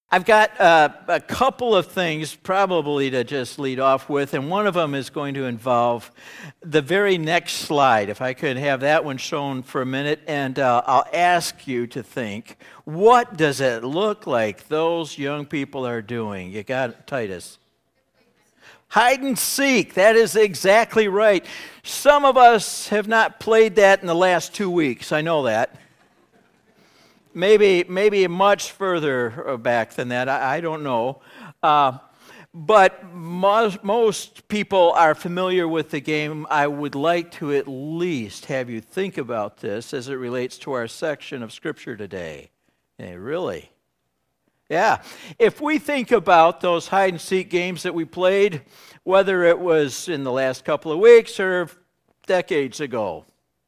I've got a couple of things probably to just lead off with, and one of them is going to involve the very next slide. If I could have that one shown for a minute, and I'll ask you to think, what does it look like those young people are doing? You got it, Titus. Hide and seek, that is exactly right. Some of us have not played that in the last 2 weeks, I know that. Maybe much further back than that, I don't know. But most people are familiar with the game. I would like to at least have you think about this as it relates to our section of Scripture today. Hey, really? Yeah. If we think about those hide-and-seek games that we played, whether it was in the last couple of weeks or decades ago,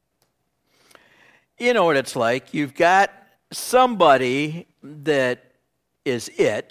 you know what it's like. You've got somebody that is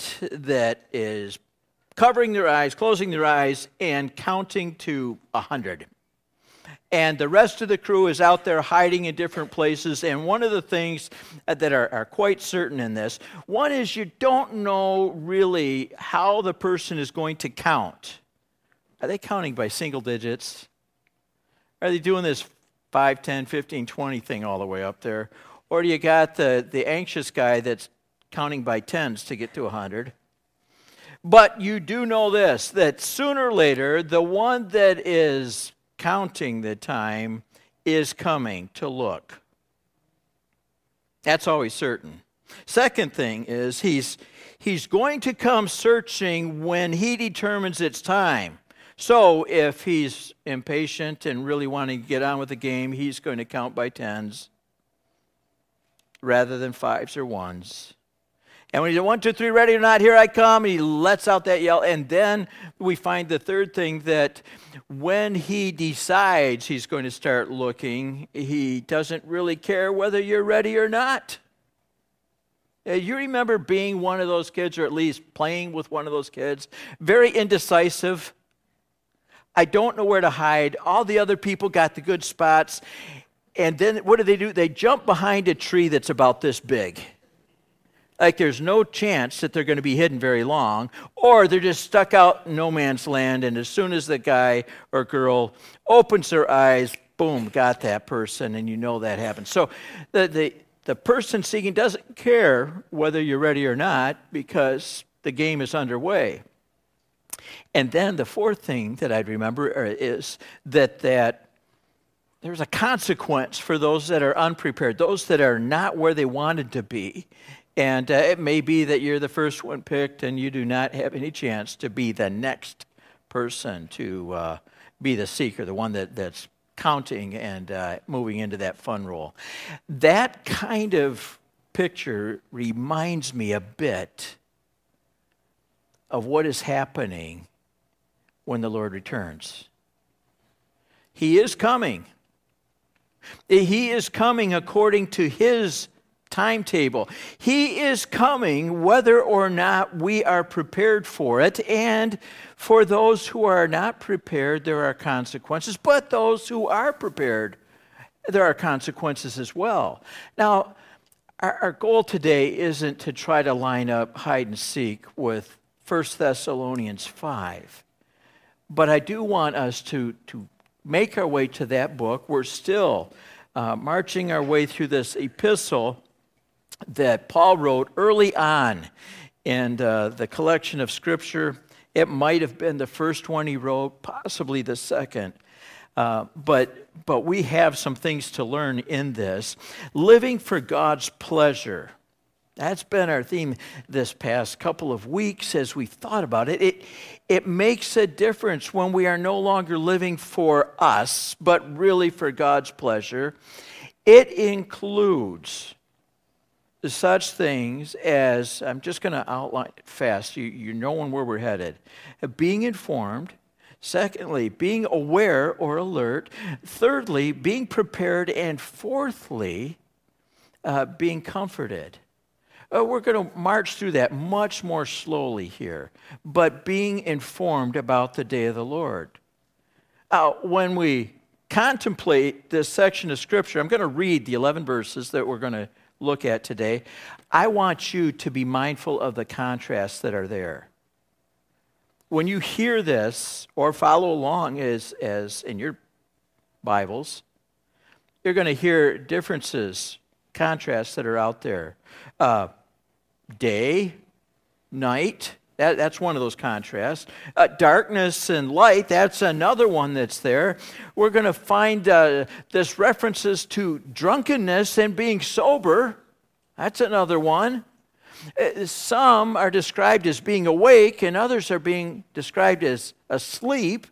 covering their eyes, closing their eyes, and counting to 100. And the rest of the crew is out there hiding in different places. And one of the things that are quite certain in this, one is you don't know really how the person is going to count. Are they counting by single digits? Are they doing this 5, 10, 15, 20 thing all the way up there? Or do you got the anxious guy that's counting by tens to get to 100? But you do know this, that sooner or later, the one that is counting the time is coming to look. That's always certain. Second thing is he's going to come searching when he determines it's time. So if he's impatient and really wanting to get on with the game, he's going to count by tens rather than fives or ones. And when he's 1, 2, 3, ready or not, here I come, he lets out that yell. And then we find the third thing, that when he decides he's going to start looking, he doesn't really care whether you're ready or not. You remember being one of those kids, or at least playing with one of those kids, very indecisive. I don't know where to hide. All the other people got the good spots. And then what do? They jump behind a tree that's about this big. Like there's no chance that they're going to be hidden very long, or they're just stuck out in no man's land, and as soon as the guy or girl opens their eyes, boom, got that person, and you know that happens. So the person seeking doesn't care whether you're ready or not, because the game is underway. And then the fourth thing that I'd remember is that there's a consequence for those that are unprepared, those that are not where they wanted to be. And it may be that you're the first one picked and you do not have any chance to be the next person to be the seeker, the one that's counting and moving into that fun role. That kind of picture reminds me a bit of what is happening when the Lord returns. He is coming. He is coming according to His timetable. He is coming whether or not we are prepared for it. And for those who are not prepared, there are consequences. But those who are prepared, there are consequences as well. Now, our goal today isn't to try to line up hide and seek with 1 Thessalonians 5. But I do want us to make our way to that book. We're still marching our way through this epistle that Paul wrote early on in the collection of Scripture. It might have been the first one he wrote, possibly the second. But we have some things to learn in this. Living for God's pleasure. That's been our theme this past couple of weeks as we've thought about it. It makes a difference when we are no longer living for us, but really for God's pleasure. It includes such things as, I'm just going to outline it fast, you're knowing where we're headed. Being informed. Secondly, being aware or alert. Thirdly, being prepared. And fourthly, being comforted. We're going to march through that much more slowly here, but being informed about the day of the Lord. When we contemplate this section of Scripture, I'm going to read the 11 verses that we're going to look at today, I want you to be mindful of the contrasts that are there. When you hear this or follow along as in your Bibles, you're going to hear differences, contrasts that are out there. Day, night, that's one of those contrasts. Darkness and light, that's another one that's there. We're going to find this references to drunkenness and being sober. That's another one. Some are described as being awake, and others are being described as asleep.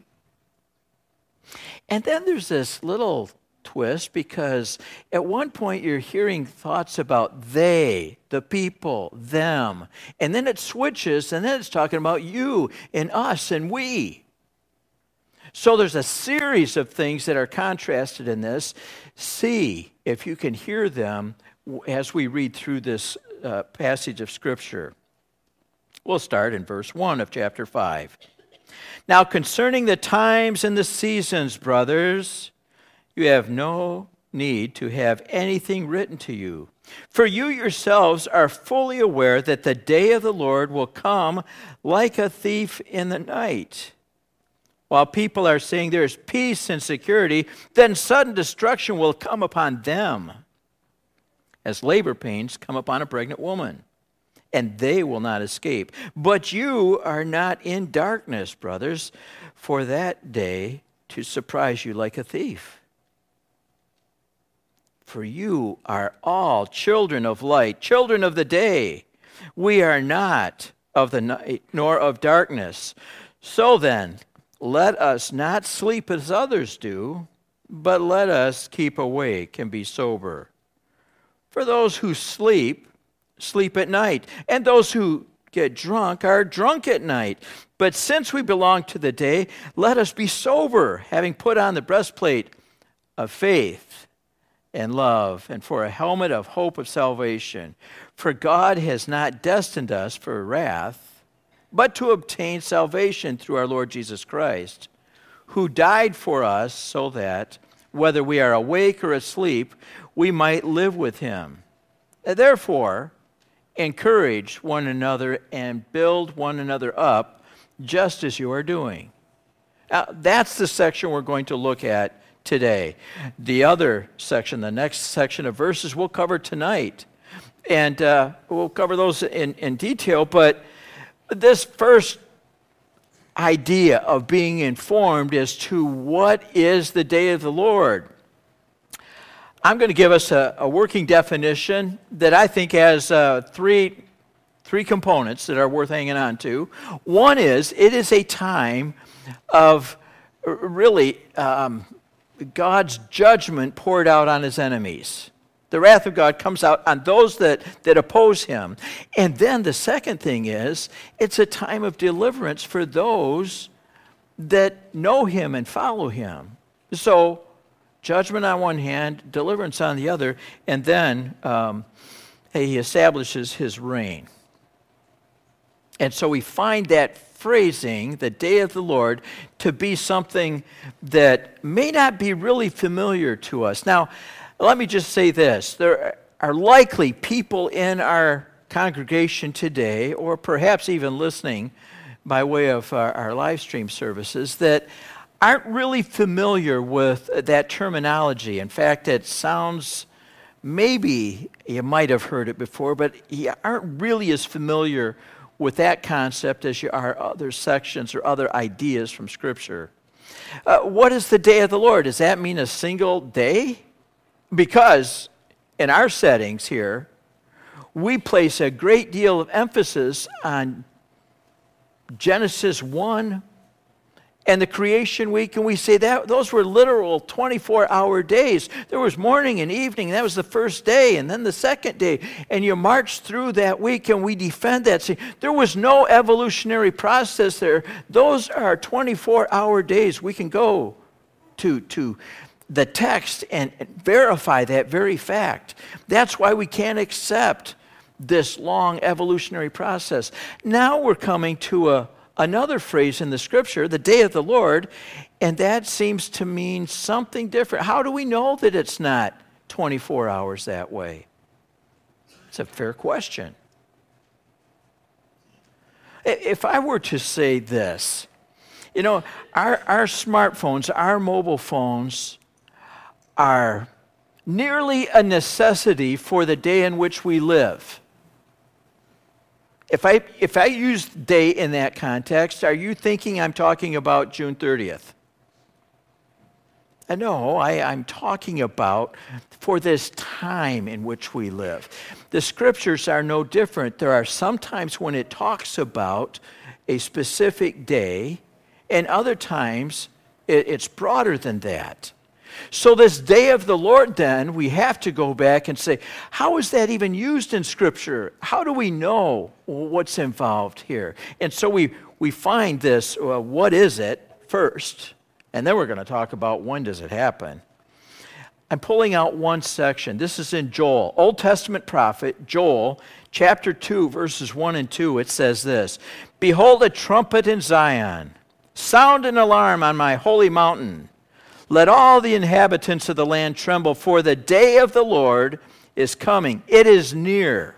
And then there's this little twist, because at one point you're hearing thoughts about they, the people, them. And then it switches, and then it's talking about you and us and we. So there's a series of things that are contrasted in this. See if you can hear them as we read through this passage of Scripture. We'll start in verse 1 of chapter 5. Now concerning the times and the seasons, brothers, you have no need to have anything written to you. For you yourselves are fully aware that the day of the Lord will come like a thief in the night. While people are saying there is peace and security, then sudden destruction will come upon them, as labor pains come upon a pregnant woman, and they will not escape. But you are not in darkness, brothers, for that day to surprise you like a thief. For you are all children of light, children of the day. We are not of the night, nor of darkness. So then, let us not sleep as others do, but let us keep awake and be sober. For those who sleep, sleep at night, and those who get drunk are drunk at night. But since we belong to the day, let us be sober, having put on the breastplate of faith and love, and for a helmet of hope of salvation. For God has not destined us for wrath, but to obtain salvation through our Lord Jesus Christ, who died for us so that, whether we are awake or asleep, we might live with him. Therefore, encourage one another and build one another up, just as you are doing. Now, that's the section we're going to look at today. The other section, the next section of verses, we'll cover tonight. And we'll cover those in detail. But this first idea of being informed as to what is the day of the Lord, I'm going to give us a working definition that I think has three components that are worth hanging on to. One is, it is a time of really God's judgment poured out on his enemies. The wrath of God comes out on those that oppose him. And then the second thing is, it's a time of deliverance for those that know him and follow him. So, judgment on one hand, deliverance on the other, and then he establishes his reign. And so we find that phrasing, the day of the Lord, to be something that may not be really familiar to us. Now, let me just say this. There are likely people in our congregation today, or perhaps even listening by way of our live stream services, that aren't really familiar with that terminology. In fact, it sounds, maybe you might have heard it before, but you aren't really as familiar with that concept as you are other sections or other ideas from Scripture. What is the day of the Lord? Does that mean a single day? Because in our settings here, we place a great deal of emphasis on Genesis 1 and the creation week, and we say that those were literal 24-hour days. There was morning and evening. That was the first day, and then the second day. And you march through that week, and we defend that. See, there was no evolutionary process there. Those are 24-hour days. We can go to the text and verify that very fact. That's why we can't accept this long evolutionary process. Now we're coming to another phrase in the Scripture, the day of the Lord, and that seems to mean something different. How do we know that it's not 24 hours that way? It's a fair question. If I were to say this, our smartphones, our mobile phones are nearly a necessity for the day in which we live. If I use day in that context, are you thinking I'm talking about June 30th? No, I'm talking about for this time in which we live. The scriptures are no different. There are some times when it talks about a specific day, and other times it's broader than that. So this day of the Lord, then, we have to go back and say, how is that even used in Scripture? How do we know what's involved here? And so we find this, what is it, first, and then we're going to talk about when does it happen. I'm pulling out one section. This is in Joel, Old Testament prophet, Joel, chapter 2, verses 1 and 2. It says this, "Behold a trumpet in Zion, sound an alarm on my holy mountain. Let all the inhabitants of the land tremble, for the day of the Lord is coming. It is near.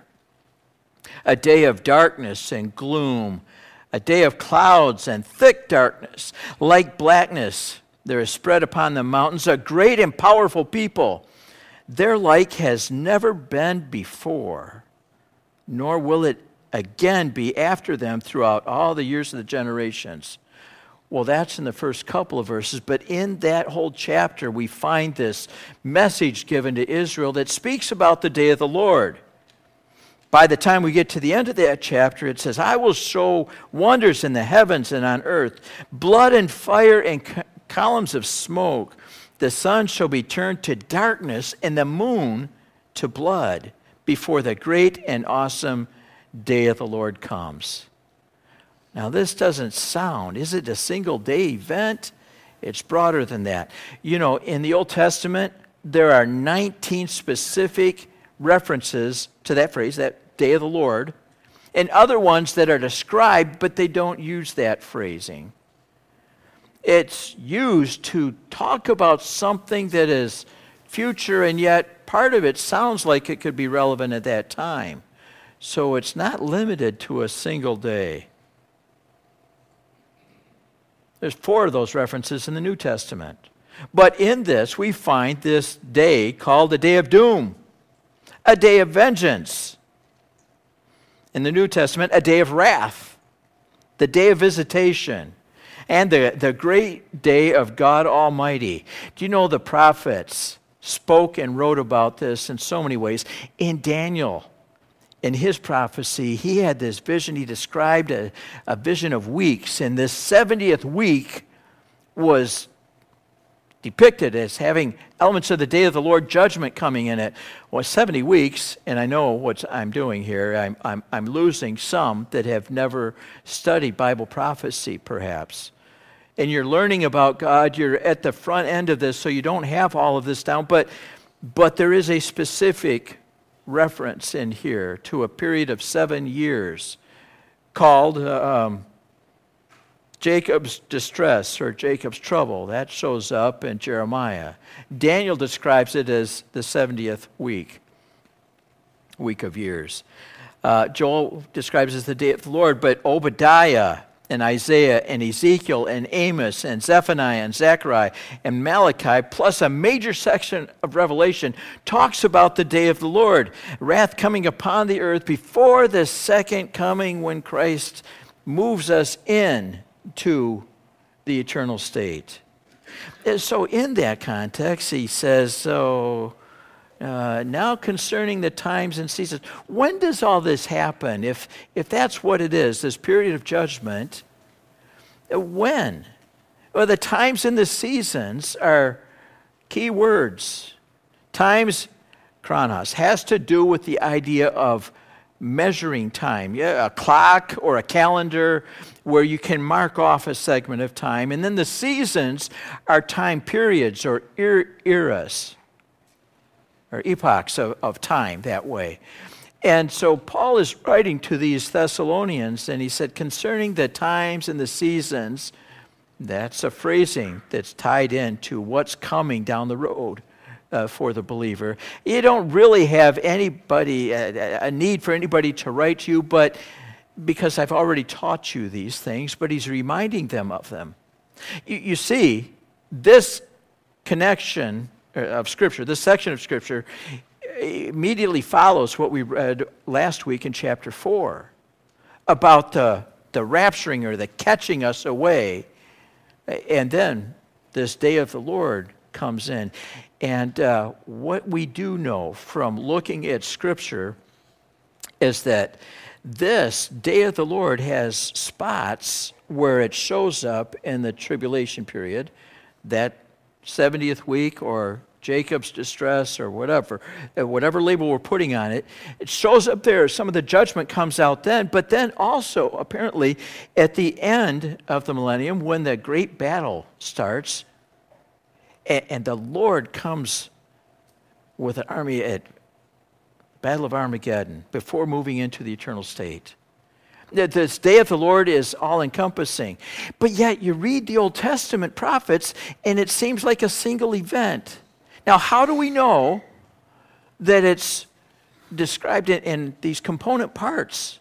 A day of darkness and gloom, a day of clouds and thick darkness, like blackness. There is spread upon the mountains a great and powerful people. Their like has never been before, nor will it again be after them throughout all the years of the generations." Well, that's in the first couple of verses, but in that whole chapter, we find this message given to Israel that speaks about the day of the Lord. By the time we get to the end of that chapter, it says, "I will show wonders in the heavens and on earth, blood and fire and columns of smoke. The sun shall be turned to darkness and the moon to blood before the great and awesome day of the Lord comes." Now, this doesn't sound, is it a single day event? It's broader than that. In the Old Testament, there are 19 specific references to that phrase, that day of the Lord, and other ones that are described, but they don't use that phrasing. It's used to talk about something that is future, and yet part of it sounds like it could be relevant at that time. So it's not limited to a single day. There's 4 of those references in the New Testament. But in this, we find this day called the day of doom, a day of vengeance. In the New Testament, a day of wrath, the day of visitation, and the great day of God Almighty. Do you know the prophets spoke and wrote about this in so many ways? In Daniel, in his prophecy, he had this vision. He described a vision of weeks, and this 70th week was depicted as having elements of the day of the Lord judgment coming in it. Well, 70 weeks, and I know what I'm doing here. I'm losing some that have never studied Bible prophecy, perhaps. And you're learning about God. You're at the front end of this, so you don't have all of this down. But there is a specific reference in here to a period of 7 years called Jacob's distress or Jacob's trouble. That shows up in Jeremiah. Daniel describes it as the 70th week of years. Joel describes it as the day of the Lord, but Obadiah and Isaiah and Ezekiel and Amos and Zephaniah and Zechariah and Malachi, plus a major section of Revelation, talks about the day of the Lord, wrath coming upon the earth before the second coming when Christ moves us in to the eternal state. And so in that context, he says, now concerning the times and seasons, when does all this happen? If that's what it is, this period of judgment, when? Well, the times and the seasons are key words. Times, chronos, has to do with the idea of measuring time. Yeah, a clock or a calendar where you can mark off a segment of time. And then the seasons are time periods or eras, or epochs of time that way. And so Paul is writing to these Thessalonians, and he said, concerning the times and the seasons, that's a phrasing that's tied into what's coming down the road. for the believer. You don't really have anybody, a need for anybody to write to you, but because I've already taught you these things, but he's reminding them of them. You see, this connection of Scripture, this section of Scripture, immediately follows what we read last week in chapter 4 about the rapturing or the catching us away. And then this day of the Lord comes in. And what we do know from looking at Scripture is that this day of the Lord has spots where it shows up in the tribulation period, that 70th week or Jacob's distress or whatever label we're putting on it. It shows up there. Some of the judgment comes out then, but then also apparently at the end of the millennium when the great battle starts and the Lord comes with an army at Battle of Armageddon before moving into the eternal state. This day of the Lord is all-encompassing. But yet you read the Old Testament prophets and it seems like a single event. Now, how do we know that it's described in these component parts?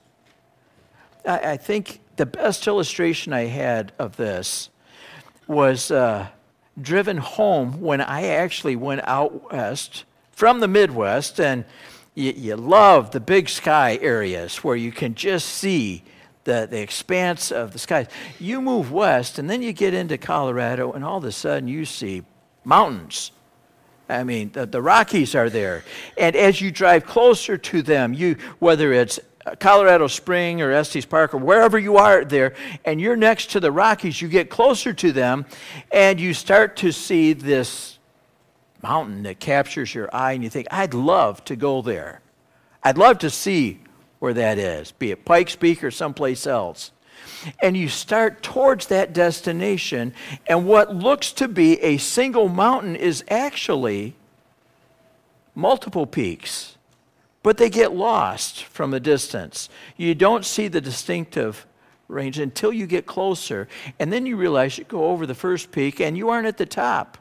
I think the best illustration I had of this was driven home when I actually went out west from the Midwest, and you love the big sky areas where you can just see the expanse of the skies. You move west, and then you get into Colorado, and all of a sudden you see mountains. I mean, the Rockies are there. And as you drive closer to them, whether it's Colorado Spring or Estes Park or wherever you are there, and you're next to the Rockies, you get closer to them, and you start to see this mountain that captures your eye, and you think, I'd love to go there. I'd love to see where that is, be it Pikes Peak or someplace else. And you start towards that destination, and what looks to be a single mountain is actually multiple peaks, but they get lost from a distance. You don't see the distinctive range until you get closer, and then you realize you go over the first peak and you aren't at the top.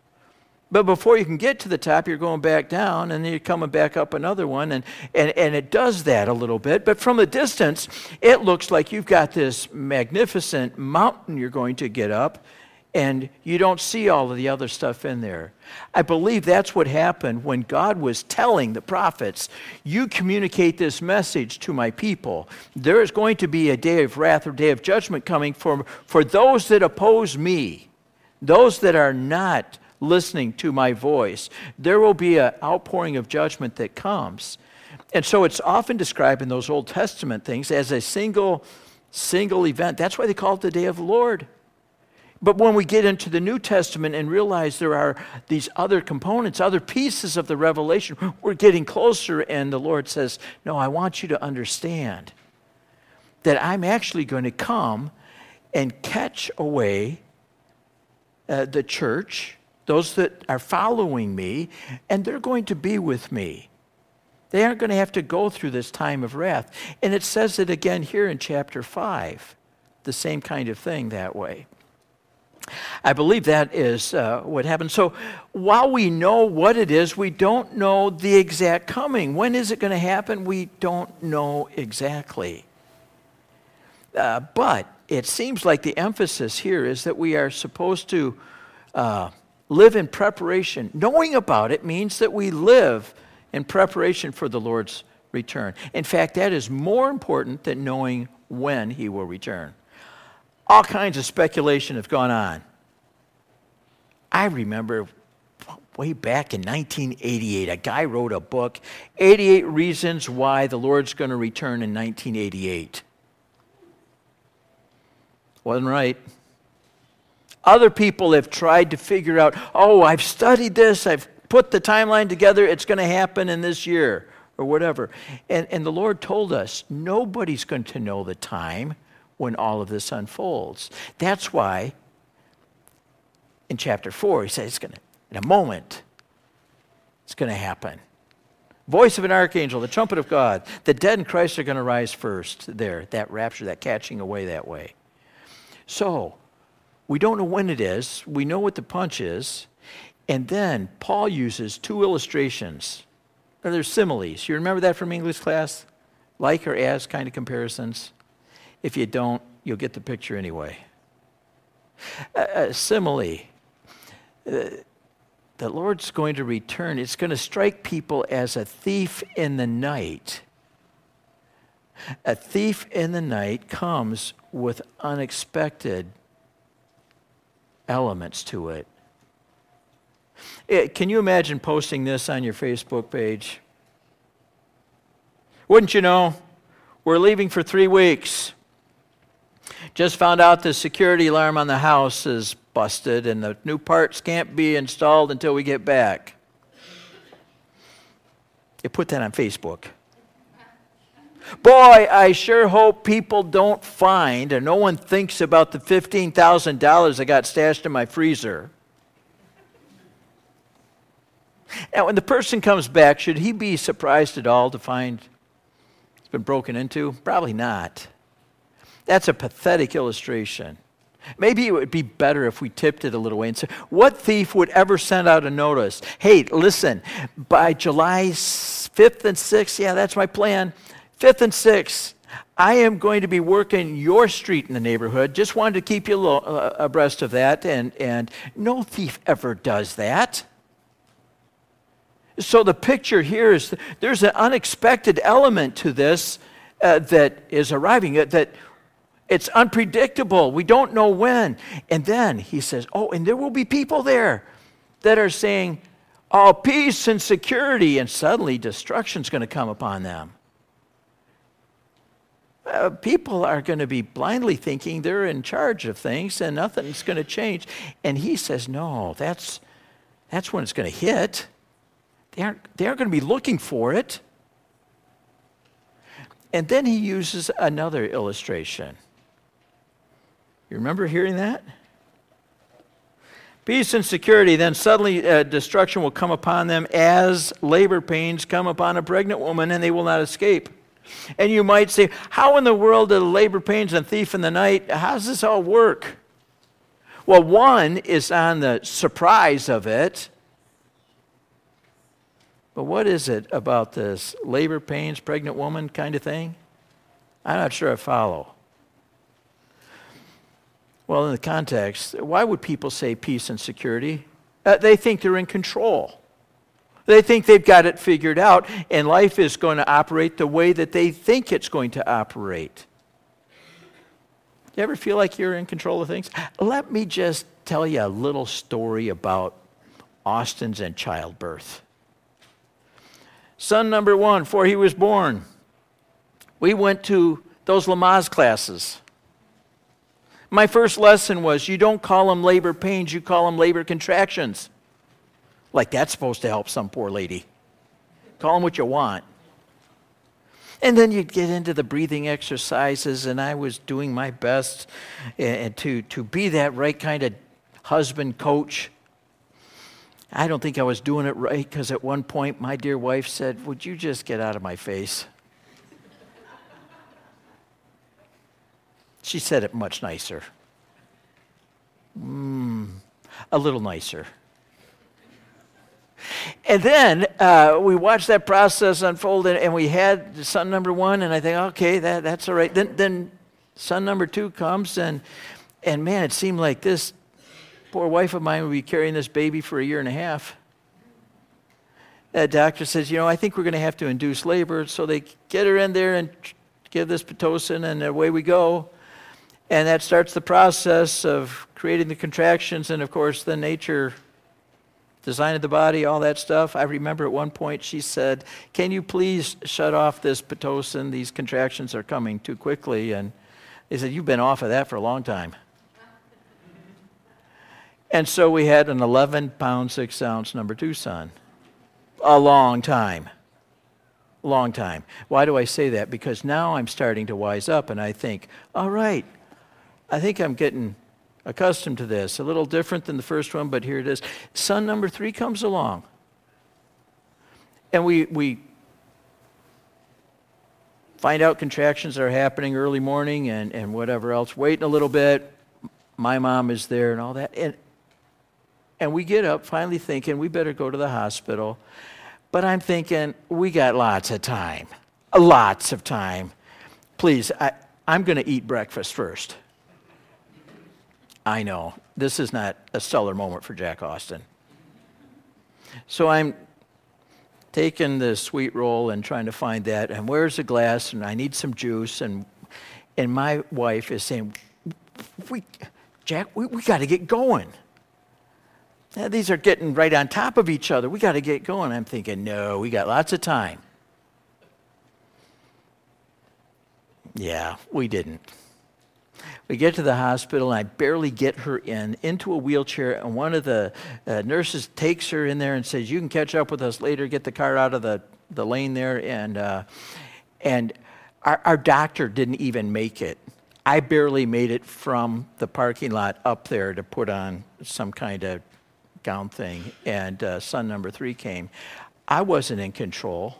But before you can get to the top, you're going back down, and then you're coming back up another one, and it does that a little bit. But from a distance, it looks like you've got this magnificent mountain you're going to get up, and you don't see all of the other stuff in there. I believe that's what happened when God was telling the prophets, you communicate this message to my people. There is going to be a day of wrath or day of judgment coming for those that oppose me, those that are not listening to my voice. There will be an outpouring of judgment that comes. And so it's often described in those Old Testament things as a single event. That's why they call it the day of the Lord. But when we get into the New Testament and realize there are these other components, other pieces of the revelation, we're getting closer, and the Lord says, no, I want you to understand that I'm actually going to come and catch away the church, those that are following me, and they're going to be with me. They aren't going to have to go through this time of wrath. And it says it again here in chapter 5, the same kind of thing that way. I believe that is what happened. So while we know what it is, we don't know the exact coming. When is it going to happen? We don't know exactly. But it seems like the emphasis here is that we are supposed to live in preparation. Knowing about it means that we live in preparation for the Lord's return. In fact, that is more important than knowing when he will return. All kinds of speculation have gone on. I remember way back in 1988, a guy wrote a book, 88 Reasons Why the Lord's Going to Return in 1988. Wasn't right. Other people have tried to figure out, I've studied this, I've put the timeline together, it's going to happen in this year, or whatever. And the Lord told us, nobody's going to know the time when all of this unfolds. That's why in chapter 4, he says it's going to, in a moment, it's going to happen. Voice of an archangel, the trumpet of God, the dead in Christ are going to rise first there, that rapture, that catching away that way. So, we don't know when it is. We know what the punch is. And then Paul uses two illustrations. They're similes. You remember that from English class? Like or as kind of comparisons. If you don't, you'll get the picture anyway. A simile. The Lord's going to return. It's going to strike people as a thief in the night. A thief in the night comes with unexpected elements to it. Can you imagine posting this on your Facebook page? Wouldn't you know? We're leaving for 3 weeks. Just found out the security alarm on the house is busted and the new parts can't be installed until we get back. You put that on Facebook. Boy, I sure hope people don't find, or no one thinks about the $15,000 I got stashed in my freezer. Now, when the person comes back, should he be surprised at all to find it's been broken into? Probably not. That's a pathetic illustration. Maybe it would be better if we tipped it a little way and said, what thief would ever send out a notice? Hey, listen, by July 5th and 6th, yeah, that's my plan, 5th and 6th, I am going to be working your street in the neighborhood. Just wanted to keep you abreast of that, and no thief ever does that. So the picture here is there's an unexpected element to this that is arriving, that it's unpredictable. We don't know when. And then he says, oh, and there will be people there that are saying, oh, peace and security, and suddenly destruction's going to come upon them. People are going to be blindly thinking they're in charge of things and nothing's going to change. And he says, no, that's when it's going to hit. They aren't going to be looking for it. And then he uses another illustration. You remember hearing that? Peace and security, then suddenly destruction will come upon them as labor pains come upon a pregnant woman, and they will not escape. And you might say, how in the world do labor pains and thief in the night, how does this all work? Well, one is on the surprise of it. But what is it about this labor pains, pregnant woman kind of thing? I'm not sure I follow. Well, in the context, why would people say peace and security? They think they're in control. They think they've got it figured out, and life is going to operate the way that they think it's going to operate. You ever feel like you're in control of things? Let me just tell you a little story about Austin's and childbirth. Son number 1, before he was born, we went to those Lamaze classes. My first lesson was, you don't call them labor pains, you call them labor contractions. Like that's supposed to help some poor lady. Call them what you want. And then you'd get into the breathing exercises, and I was doing my best to be that right kind of husband coach. I don't think I was doing it right, because at one point my dear wife said, would you just get out of my face? She said it much nicer. A little nicer. And then we watched that process unfold, and we had son number 1, and I think, okay, that's all right. Then son number 2 comes, and man, it seemed like this poor wife of mine would be carrying this baby for 1.5 years. The doctor says, I think we're going to have to induce labor. So they get her in there and give this Pitocin, and away we go. And that starts the process of creating the contractions, and of course the nature, design of the body, all that stuff. I remember at one point she said, can you please shut off this Pitocin? These contractions are coming too quickly. And they said, you've been off of that for a long time. And so we had an 11-pound, 6-ounce number 2 son. A long time. Long time. Why do I say that? Because now I'm starting to wise up, and I think, all right, I think I'm getting accustomed to this. A little different than the first one, but here it is. Son number 3 comes along. And we find out contractions are happening early morning and whatever else. Waiting a little bit. My mom is there and all that. And we get up finally thinking we better go to the hospital. But I'm thinking we got lots of time. Lots of time. Please, I'm going to eat breakfast first. I know, this is not a stellar moment for Jack Austin. So I'm taking the sweet roll and trying to find that, and where's the glass, and I need some juice, and my wife is saying, Jack, we got to get going. Now, these are getting right on top of each other. We got to get going. I'm thinking, no, we got lots of time. Yeah, we didn't. We get to the hospital, and I barely get her into a wheelchair, and one of the nurses takes her in there and says, you can catch up with us later, get the car out of the lane there, and our doctor didn't even make it. I barely made it from the parking lot up there to put on some kind of gown thing, and son number 3 came. I wasn't in control.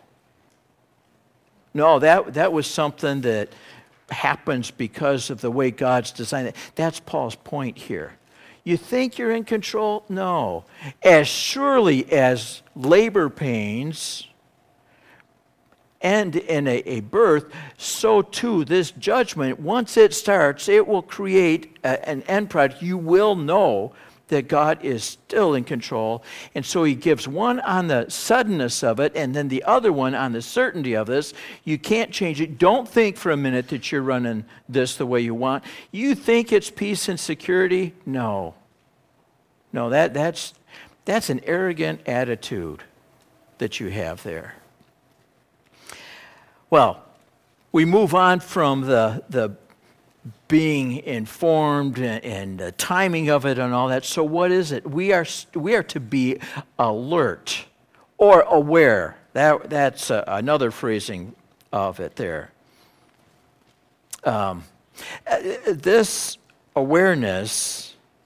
No, that was something that happens because of the way God's designed it. That's Paul's point here. You think you're in control? No. As surely as labor pains end in a birth, so too this judgment, once it starts, it will create an end product. You will know that God is still in control. And so he gives one on the suddenness of it, and then the other one on the certainty of this. You can't change it. Don't think for a minute that you're running this the way you want. You think it's peace and security? No. No, that's an arrogant attitude that you have there. Well, we move on from the being informed and the timing of it and all that. So what is it? We are to be alert or aware. That's another phrasing of it there. This awareness,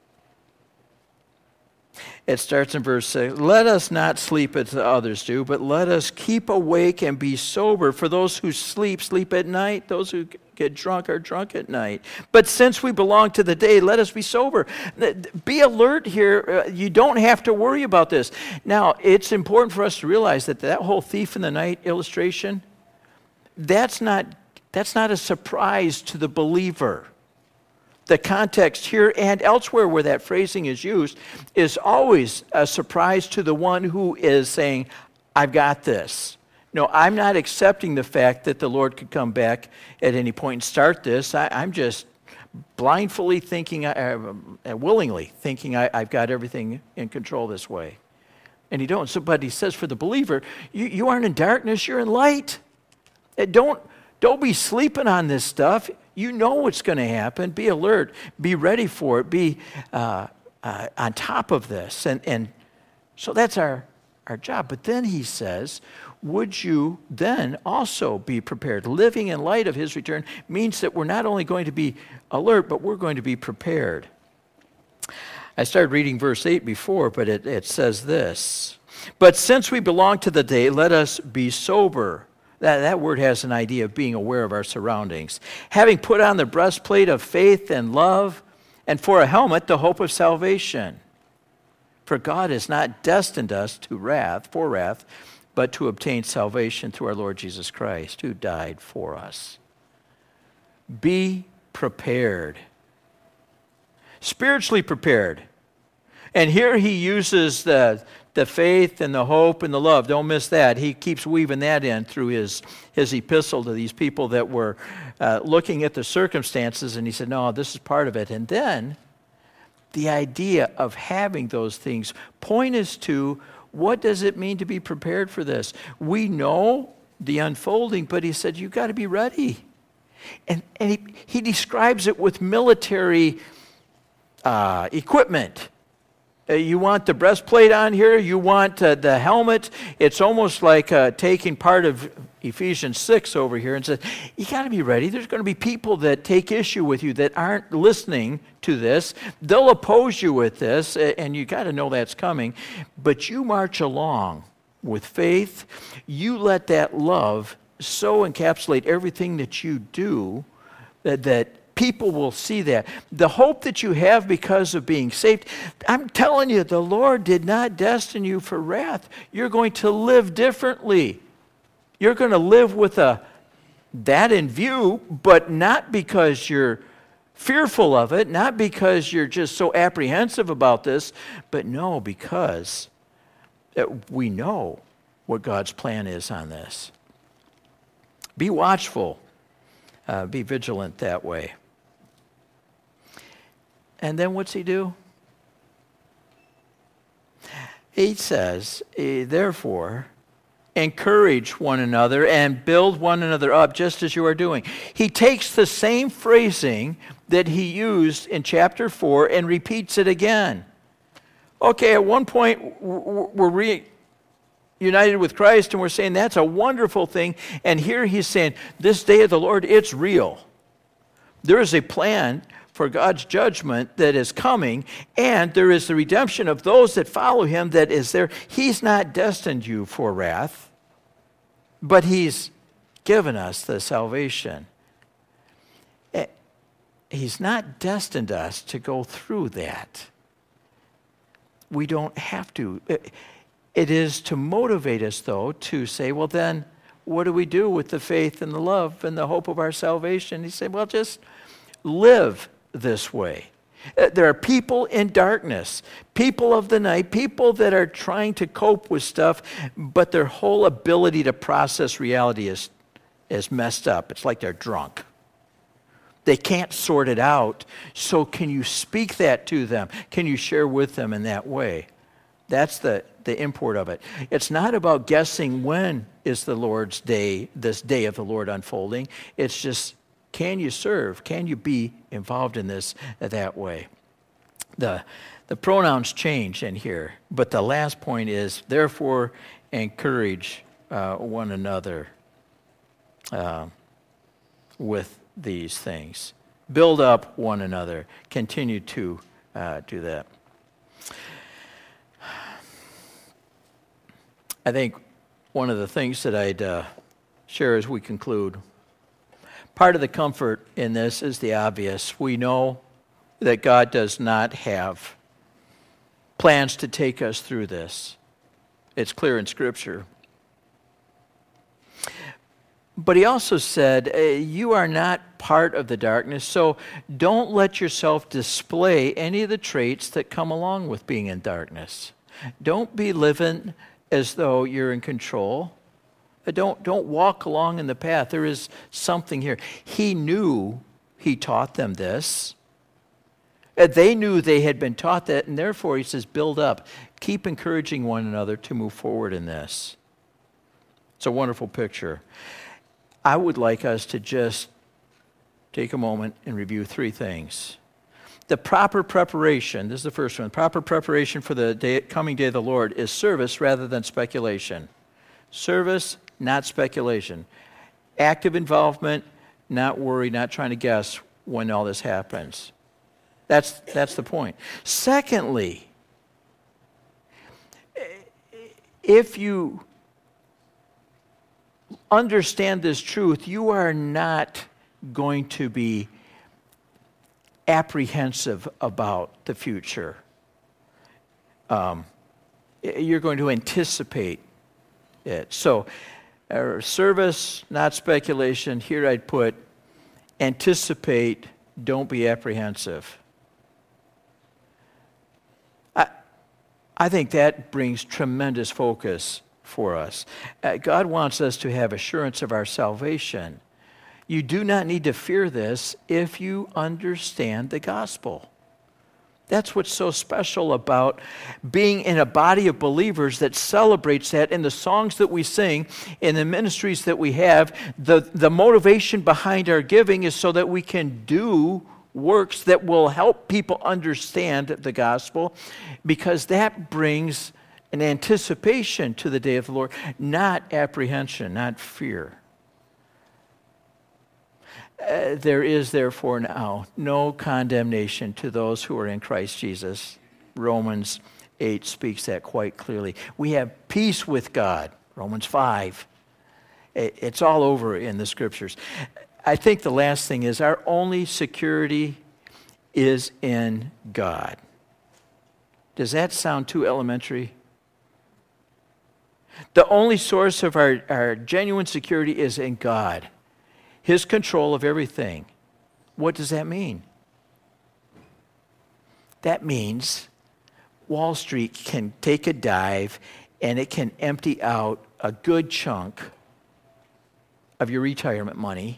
it starts in verse 6. Let us not sleep as the others do, but let us keep awake and be sober. For those who sleep at night. Those who get drunk are drunk at night. But since we belong to the day, let us be sober. Be alert here. You don't have to worry about this. Now, it's important for us to realize that whole thief in the night illustration, that's not a surprise to the believer. The context here and elsewhere where that phrasing is used is always a surprise to the one who is saying, I've got this. No, I'm not accepting the fact that the Lord could come back at any point and start this. I'm just blindly thinking, willingly thinking I've got everything in control this way. And you don't. So, but he says for the believer, you aren't in darkness, you're in light. Don't be sleeping on this stuff. You know what's going to happen. Be alert. Be ready for it. Be on top of this. And so that's our job. But then he says, would you then also be prepared? Living in light of his return means that we're not only going to be alert, but we're going to be prepared. I started reading verse 8 before, but it says this. But since we belong to the day, let us be sober. That word has an idea of being aware of our surroundings. Having put on the breastplate of faith and love, and for a helmet, the hope of salvation. For God has not destined us to wrath, but to obtain salvation through our Lord Jesus Christ, who died for us. Be prepared. Spiritually prepared. And here he uses the faith and the hope and the love. Don't miss that. He keeps weaving that in through his epistle to these people that were looking at the circumstances, and he said, no, this is part of it. And then the idea of having those things point us to, what does it mean to be prepared for this? We know the unfolding, but he said, you've got to be ready. And he describes it with military equipment. You want the breastplate on here. You want the helmet. It's almost like taking part of Ephesians 6 over here and says, you got to be ready. There's going to be people that take issue with you that aren't listening to this. They'll oppose you with this, and you got to know that's coming. But you march along with faith. You let that love so encapsulate everything that you do that people will see that. The hope that you have because of being saved, I'm telling you, the Lord did not destine you for wrath. You're going to live differently. You're going to live with that in view, but not because you're fearful of it, not because you're just so apprehensive about this, but no, because we know what God's plan is on this. Be watchful. Be vigilant that way. And then what's he do? He says, therefore, encourage one another and build one another up just as you are doing. He takes the same phrasing that he used in chapter 4 and repeats it again. Okay, at one point we're reunited with Christ and we're saying that's a wonderful thing. And here he's saying, this day of the Lord, it's real. There is a plan for God's judgment that is coming, and there is the redemption of those that follow him that is there. He's not destined you for wrath, but he's given us the salvation. He's not destined us to go through that. We don't have to. It is to motivate us, though, to say, well, then, what do we do with the faith and the love and the hope of our salvation? He said, well, just live this way. There are people in darkness, people of the night, people that are trying to cope with stuff, but their whole ability to process reality is messed up. It's like they're drunk. They can't sort it out. So can you speak that to them? Can you share with them in that way? That's the import of it. It's not about guessing when is the Lord's day, this day of the Lord unfolding. It's just, can you serve? Can you be involved in this that way? The pronouns change in here, but the last point is, therefore, encourage one another with these things. Build up one another. Continue to do that. I think one of the things that I'd share as we conclude, part of the comfort in this is the obvious. We know that God does not have plans to take us through this. It's clear in Scripture. But he also said, you are not part of the darkness, so don't let yourself display any of the traits that come along with being in darkness. Don't be living as though you're in control. Don't walk along in the path. There is something here. He knew he taught them this. They knew they had been taught that, and therefore he says, build up. Keep encouraging one another to move forward in this. It's a wonderful picture. I would like us to just take a moment and review three things. The proper preparation, this is the first one, proper preparation for the coming day of the Lord is service rather than speculation. Service, not speculation. Active involvement, not worry, not trying to guess when all this happens. That's the point. Secondly, if you understand this truth, you are not going to be apprehensive about the future. You're going to anticipate it. So, service, not speculation. Here I'd put anticipate, don't be apprehensive. I think that brings tremendous focus for us. God wants us to have assurance of our salvation. You do not need to fear this if you understand the gospel. That's what's so special about being in a body of believers that celebrates that in the songs that we sing, in the ministries that we have. The motivation behind our giving is so that we can do works that will help people understand the gospel, because that brings an anticipation to the day of the Lord, not apprehension, not fear. There is therefore now no condemnation to those who are in Christ Jesus. Romans 8 speaks that quite clearly. We have peace with God. Romans 5. It's all over in the Scriptures. I think the last thing is our only security is in God. Does that sound too elementary? The only source of our genuine security is in God. His control of everything. What does that mean? That means Wall Street can take a dive and it can empty out a good chunk of your retirement money.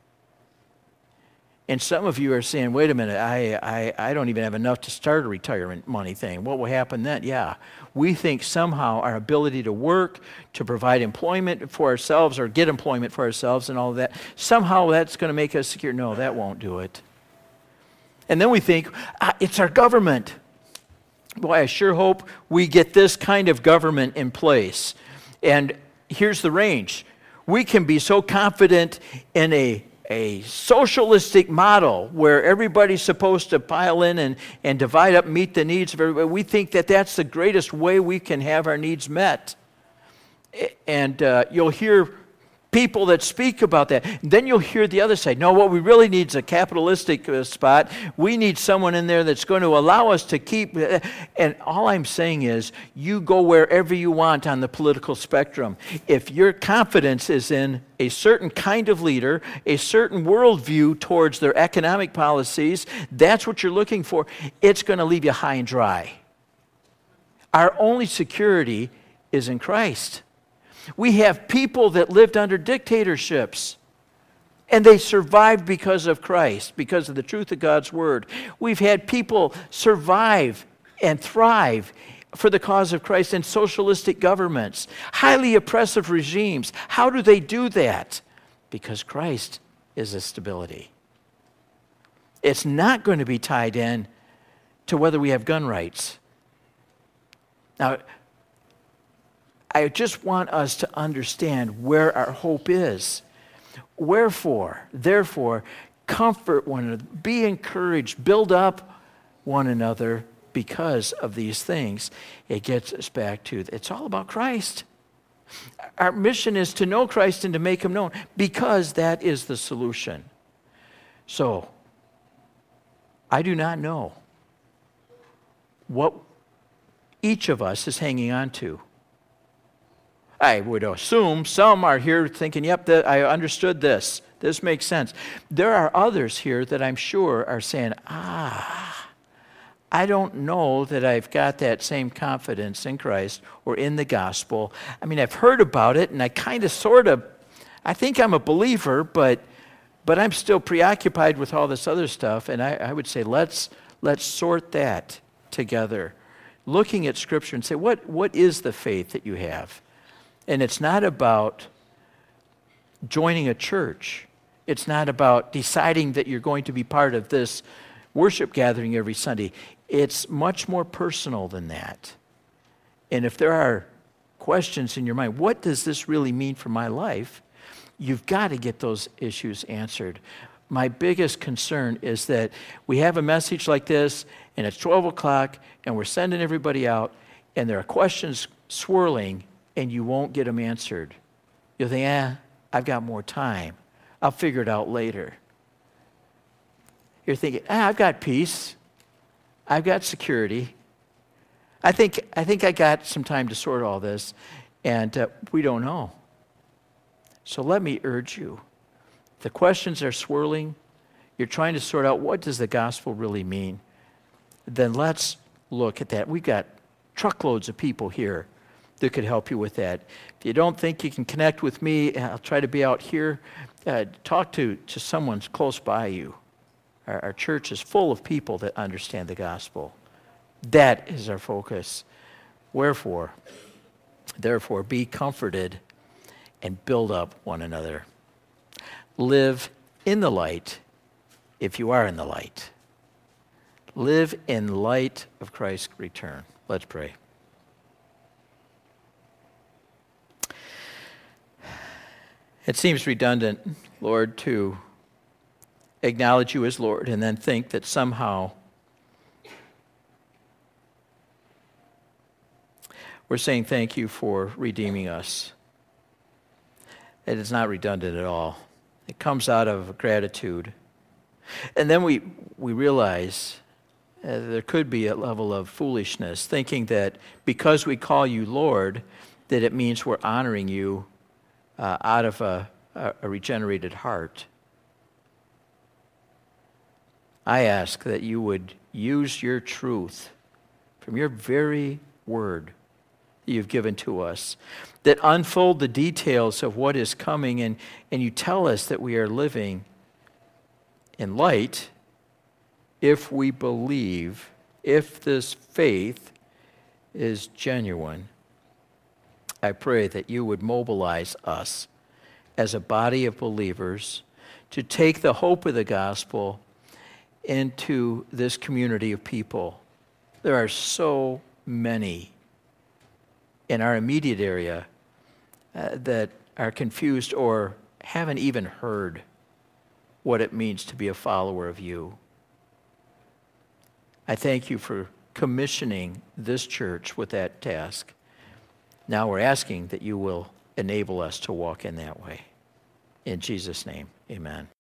And some of you are saying, wait a minute, I don't even have enough to start a retirement money thing. What will happen then? Yeah, we think somehow our ability to work, to provide employment for ourselves or get employment for ourselves and all of that, somehow that's going to make us secure. No, that won't do it. And then we think, it's our government. Boy, I sure hope we get this kind of government in place. And here's the range. We can be so confident in a socialistic model where everybody's supposed to pile in and divide up, meet the needs of everybody. We think that that's the greatest way we can have our needs met. And you'll hear people that speak about that. And then you'll hear the other side. No, what we really need is a capitalistic spot. We need someone in there that's going to allow us to keep. And all I'm saying is, you go wherever you want on the political spectrum. If your confidence is in a certain kind of leader, a certain worldview towards their economic policies, that's what you're looking for, it's going to leave you high and dry. Our only security is in Christ. We have people that lived under dictatorships, and they survived because of Christ, because of the truth of God's word. We've had people survive and thrive for the cause of Christ in socialistic governments, highly oppressive regimes. How do they do that? Because Christ is a stability. It's not going to be tied in to whether we have gun rights. Now, I just want us to understand where our hope is. Wherefore, therefore, comfort one another, be encouraged, build up one another because of these things. It gets us back to, it's all about Christ. Our mission is to know Christ and to make him known because that is the solution. So, I do not know what each of us is hanging on to. I would assume some are here thinking, yep, I understood this. This makes sense. There are others here that I'm sure are saying, I don't know that I've got that same confidence in Christ or in the gospel. I mean, I've heard about it, and I kind of sort of, I think I'm a believer, but I'm still preoccupied with all this other stuff. And I would say, let's sort that together. Looking at Scripture and say, what is the faith that you have? And it's not about joining a church. It's not about deciding that you're going to be part of this worship gathering every Sunday. It's much more personal than that. And if there are questions in your mind, what does this really mean for my life? You've got to get those issues answered. My biggest concern is that we have a message like this, and it's 12 o'clock, and we're sending everybody out, and there are questions swirling, and you won't get them answered. You'll think, I've got more time. I'll figure it out later. You're thinking, I've got peace. I've got security. I think I got some time to sort all this, and we don't know. So let me urge you. The questions are swirling. You're trying to sort out what does the gospel really mean. Then let's look at that. We've got truckloads of people here that could help you with that. If you don't think you can connect with me, I'll try to be out here. Talk to someone close by you. Our church is full of people that understand the gospel. That is our focus. Wherefore, therefore, be comforted and build up one another. Live in the light if you are in the light. Live in light of Christ's return. Let's pray. It seems redundant, Lord, to acknowledge you as Lord and then think that somehow we're saying thank you for redeeming us. It is not redundant at all. It comes out of gratitude. And then we realize there could be a level of foolishness, thinking that because we call you Lord, that it means we're honoring you out of a regenerated heart. I ask that you would use your truth from your very word that you've given to us, that unfold the details of what is coming, and you tell us that we are living in light if we believe, if this faith is genuine. I pray that you would mobilize us as a body of believers to take the hope of the gospel into this community of people. There are so many in our immediate area that are confused or haven't even heard what it means to be a follower of you. I thank you for commissioning this church with that task. Now we're asking that you will enable us to walk in that way. In Jesus' name, amen.